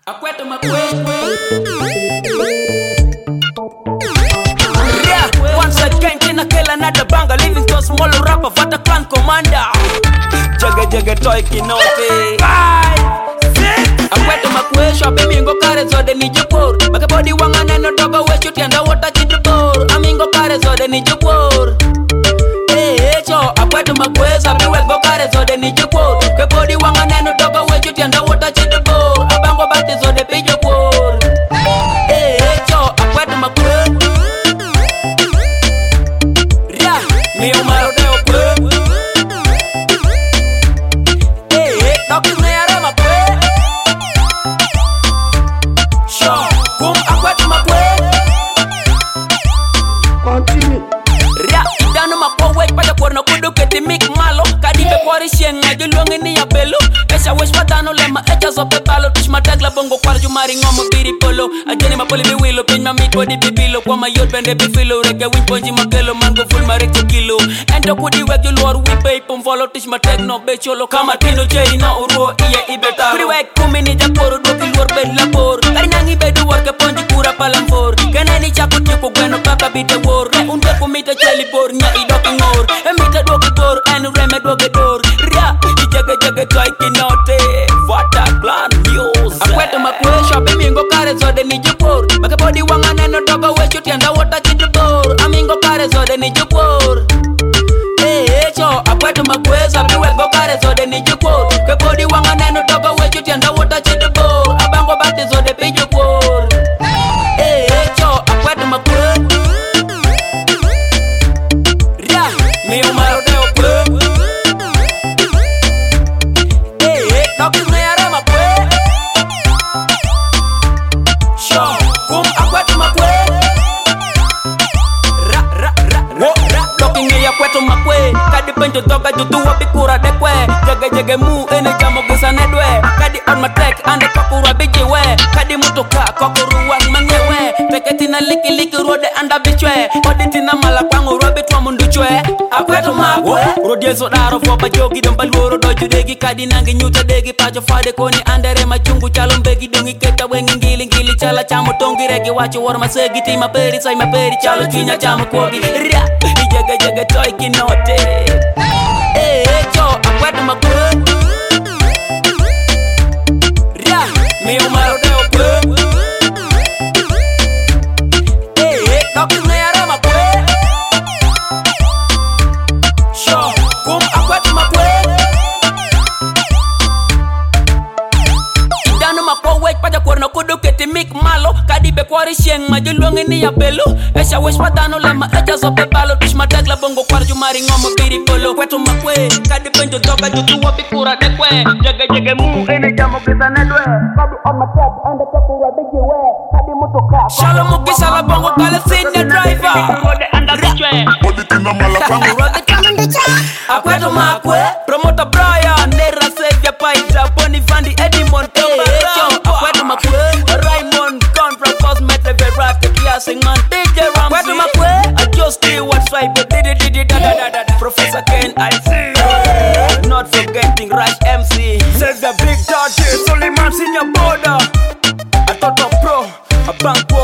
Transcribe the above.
Akweto makwe. Yeah, once again kina kela another banger, living to small rapper, Vata clan commander. Jaga toy kinote. 5, 6. Akweto makwe, shope mingo kare zode ni jupor. Baka body wanga neno dogo we shoot yanda water chitupor. Amingo kare zode ni jupor. Cho akweto makwe, sabi we go kare zode ni jupor. Baka body wanga neno dogo we shoot yanda water chitupor. Abango bati zode pi jupor. Cho akweto makwe. Yeah, mi umaro deo kwe. Doctor Nera makwe. Show, boom akweto makwe. Continue. Ria, idano makwe pada porno kudu keti mik malo. Kadibe kwari shenga julongi ni ya belo. Esha wish patano lema echa sope balo. Tish matagla bongo kwara jumari ngomo biri polo. Ajeni mapoli biwilo, pinj ma meat body bibilo. Kwa ma yod bende bifilo, rege win ponji makelo. Mango full mareko kilo. Endo kudi wek julor wipe ipum follow. Tish mategno becholo kama tino cheri na uruo iye ibetaro. Kuri wek kumini jakoro doki luor bed lapor. Kari nangi bedu warke ponji kura palamfor. Keneni chako tiko gweno kaka bite wor. Re unte kumite cheli bor nya idoki ngor. Emite doki bor enu reme doki dor. Ria, ijage toy kinote. Vata clan news. Akweto makwe shope mingo kare zode ni jupor. Baka body wanga neno dogo we shoot yanda water chitupor. Amingo kare zode ni jupor. Cho akweto makwe sabi we go kare zode ni jupor. Baka body wanga neno dogo we shoot yanda water chitupor. Abango bati zode pi jupor. Cho akweto makwe. Yeah, mi umaro deo kwe. Doctor Nera makwe. Show, boom akweto makwe. Ra. Talking ya kweto makwe. Kadi penjo toga jutu wapi kura dekwe. Jage mu ene jamo gisa nedwe. Kadi on my track ande kokura biji we. Kadi mutoka kokuru wang mangewe. Teketi na liki rode anda bichwe. Oditi na mala kwangu robi twa mundu chwe. Akweto makwe. Rodie so daro foba jogi dombal woro doju degi. Kadi nangi nyuta degi pacho fade koni andere machungu chalo mbegi dungi keta wengi ngili chala chamo tongi regi wacho woro masegi ti maperi sai maperi chalo chinya chamo kogi. Ria, ijage toy kinote. Cho akweto makwe. Ria, mi umaro deo kwe. Doctor Nera makwe. Show, boom akweto makwe. Idano makwe pada porno kudu keti mik malo. Kadibe kwari sheng majulongi ni ya belo. Esha wish patano lema echa sope balo. Tish matagla bongo kwara jumari ngomo biri polo. Kweto makwe, kadi penjo toga jutu wapi kura dekwe. Jage mu ene jamo gisa nedwe. Kadi on my track ande kokura biji we. Kadi mutoka Shalom mukisa la bongo kale senior driver. Rode anda bichwe. Oditi na mala kwangu. Akweto makwe. Promoter Brian Nera Savior Paita Bonnie Vandi Eddie Montego. Akweto makwe. Raymond gone from Cosmete Verate Classing man DJ Ramsey. Akweto makwe. I just do what's right but did da. Professor Ken I see. Not forgetting Rush MC. Says the big daddy Suleiman Senior Border. A Toto Pro. A Bank